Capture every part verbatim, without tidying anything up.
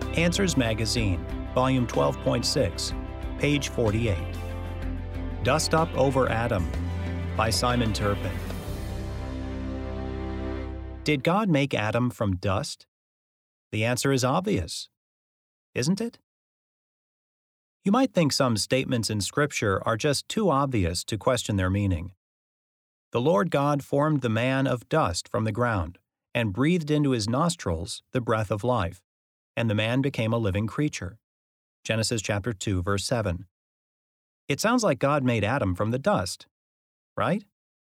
Answers Magazine, Volume twelve point six, page forty-eight. Dust Up Over Adam by Simon Turpin. Did God make Adam from dust? The answer is obvious, isn't it? You might think some statements in Scripture are just too obvious to question their meaning. The Lord God formed the man of dust from the ground and breathed into his nostrils the breath of life, and the man became a living creature. Genesis chapter two, verse seven. It sounds like God made Adam from the dust, right?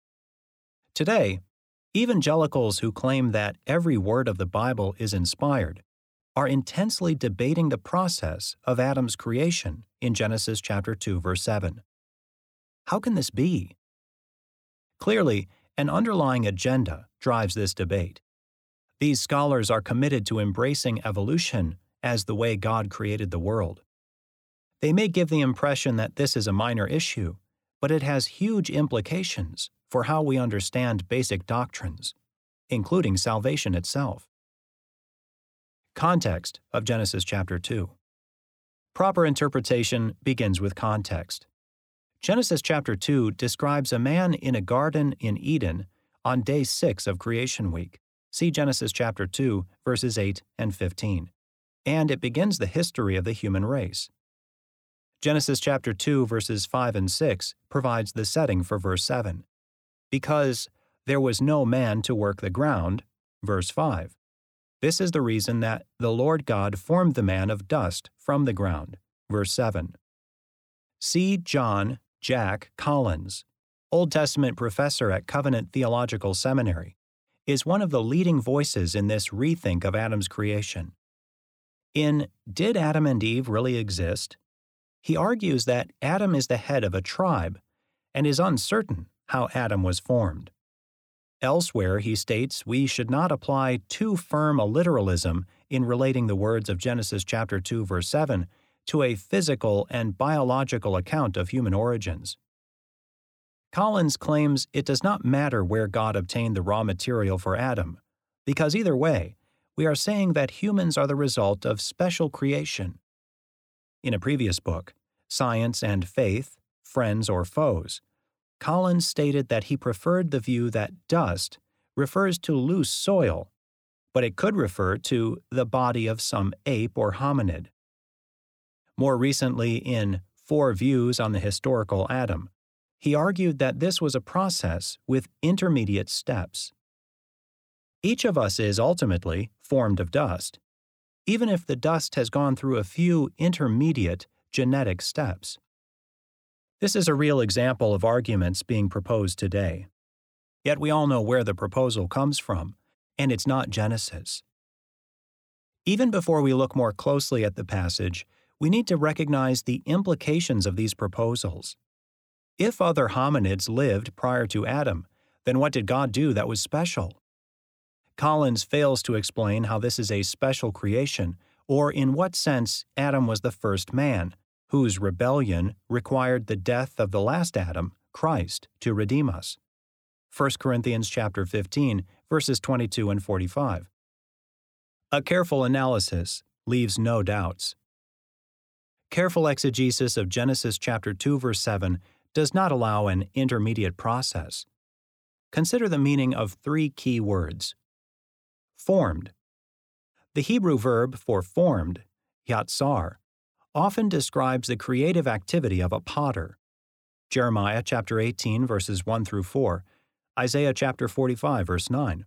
Today, evangelicals who claim that every word of the Bible is inspired are intensely debating the process of Adam's creation in Genesis chapter two, verse seven. How can this be? Clearly, an underlying agenda drives this debate. These scholars are committed to embracing evolution as the way God created the world. They may give the impression that this is a minor issue, but it has huge implications for how we understand basic doctrines, including salvation itself. Context of Genesis chapter two. Proper interpretation begins with context. Genesis chapter two describes a man in a garden in Eden on day six of creation week. See Genesis chapter two, verses eight and fifteen. And it begins the history of the human race. Genesis chapter two, verses five and six provides the setting for verse seven. Because there was no man to work the ground, verse five. This is the reason that the Lord God formed the man of dust from the ground, verse seven. C. John Jack Collins, Old Testament professor at Covenant Theological Seminary, is one of the leading voices in this rethink of Adam's creation. In Did Adam and Eve Really Exist?, he argues that Adam is the head of a tribe and is uncertain how Adam was formed. Elsewhere, he states we should not apply too firm a literalism in relating the words of Genesis chapter two, verse seven to a physical and biological account of human origins. Collins claims it does not matter where God obtained the raw material for Adam, because either way, we are saying that humans are the result of special creation. In a previous book, Science and Faith, Friends or Foes, Collins stated that he preferred the view that dust refers to loose soil, but it could refer to the body of some ape or hominid. More recently, in Four Views on the Historical Adam, he argued that this was a process with intermediate steps. Each of us is ultimately formed of dust, even if the dust has gone through a few intermediate genetic steps. This is a real example of arguments being proposed today. Yet we all know where the proposal comes from, and it's not Genesis. Even before we look more closely at the passage, we need to recognize the implications of these proposals. If other hominids lived prior to Adam, then what did God do that was special? Collins fails to explain how this is a special creation, or in what sense Adam was the first man, whose rebellion required the death of the last Adam, Christ, to redeem us. First Corinthians chapter fifteen, verses twenty-two and forty-five. A careful analysis leaves no doubts. Careful exegesis of Genesis chapter two, verse seven does not allow an intermediate process. Consider the meaning of three key words. Formed. The Hebrew verb for formed, yatsar, often describes the creative activity of a potter. Jeremiah chapter eighteen, verses one through four, Isaiah chapter forty-five, verse nine.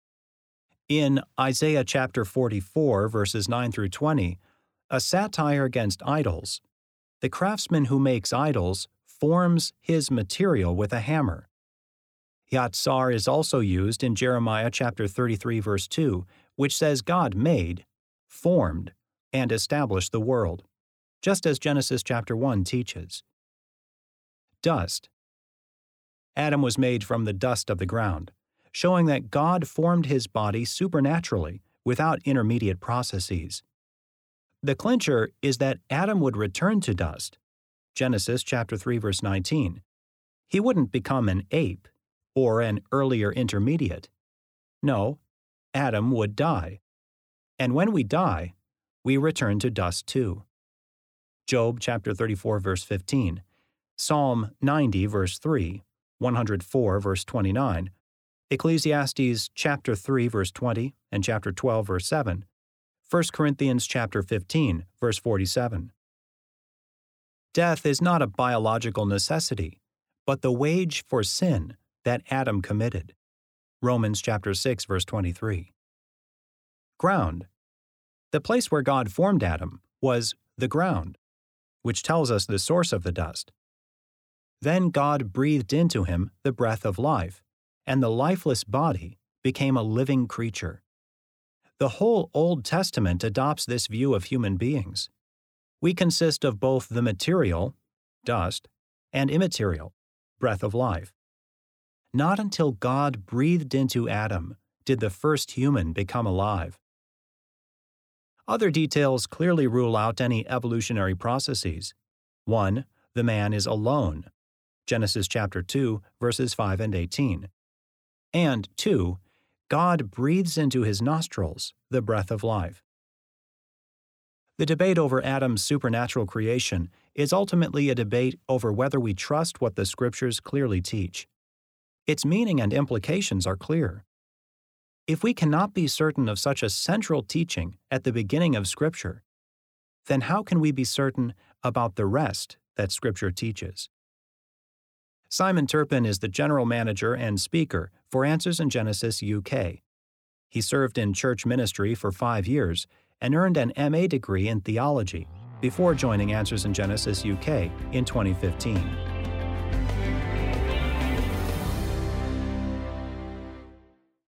In Isaiah chapter forty-four, verses nine through twenty, a satire against idols, the craftsman who makes idols forms his material with a hammer. Yatsar is also used in Jeremiah chapter thirty-three, verse two, which says God made, formed, and established the world, just as Genesis chapter one teaches. Dust. Adam was made from the dust of the ground, showing that God formed his body supernaturally without intermediate processes. The clincher is that Adam would return to dust. Genesis chapter three, verse nineteen. He wouldn't become an ape or an earlier intermediate. No, Adam would die. And when we die, we return to dust too. Job chapter thirty-four verse fifteen, Psalm ninety verse three, one hundred four verse twenty-nine, Ecclesiastes chapter three verse twenty and chapter twelve verse seven, First Corinthians chapter fifteen verse forty-seven. Death is not a biological necessity, but the wage for sin that Adam committed. Romans chapter six verse twenty-three. Ground. The place where God formed Adam was the ground, which tells us the source of the dust. Then God breathed into him the breath of life, and the lifeless body became a living creature. The whole Old Testament adopts this view of human beings. We consist of both the material, dust, and immaterial, breath of life. Not until God breathed into Adam did the first human become alive. Other details clearly rule out any evolutionary processes. One, the man is alone. Genesis chapter two, verses five and eighteen. And two, God breathes into his nostrils the breath of life. The debate over Adam's supernatural creation is ultimately a debate over whether we trust what the Scriptures clearly teach. Its meaning and implications are clear. If we cannot be certain of such a central teaching at the beginning of Scripture, then how can we be certain about the rest that Scripture teaches? Simon Turpin is the general manager and speaker for Answers in Genesis U K. He served in church ministry for five years and earned an M A degree in theology before joining Answers in Genesis U K in twenty fifteen.